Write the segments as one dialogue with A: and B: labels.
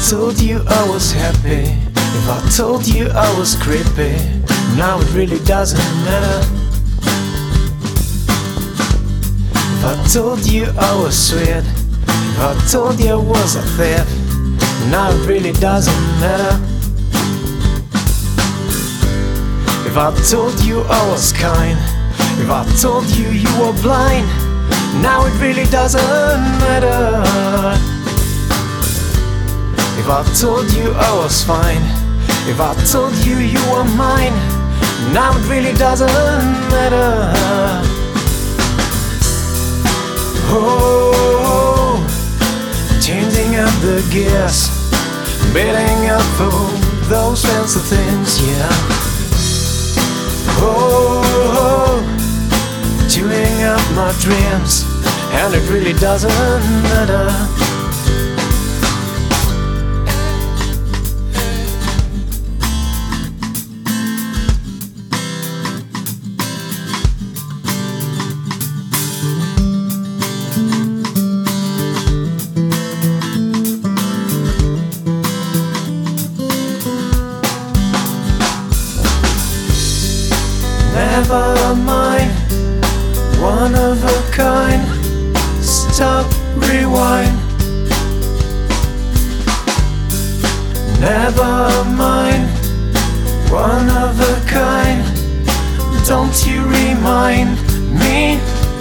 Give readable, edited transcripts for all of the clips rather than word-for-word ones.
A: told you I was happy, if I told you I was creepy, now it really doesn't matter. If I told you I was sweet, if I told you I was a thief, now it really doesn't matter. If I told you I was kind, if I told you you were blind, now it really doesn't matter. If I told you I was fine, if I told you you were mine, now it really doesn't matter. Oh, changing up the gears, beating up for those fancy things, yeah. Oh, chewing up my dreams, and it really doesn't matter. Never mind, one of a kind. Stop, rewind. Never mind, one of a kind. Don't you remind me?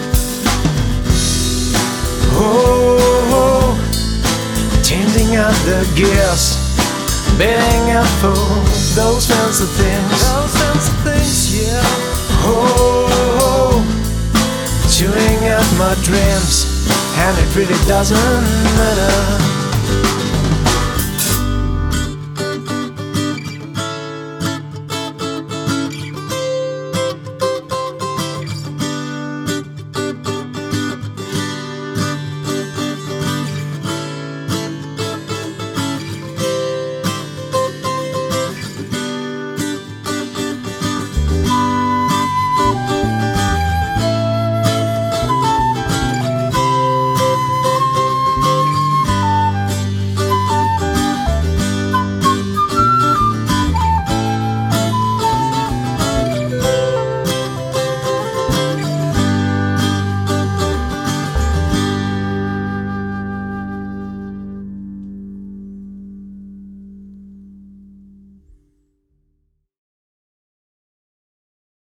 A: Oh, changing up the gears, beating up for those fancy things. Those fancy things, yeah. Oh, chewing up my dreams, and it really doesn't matter.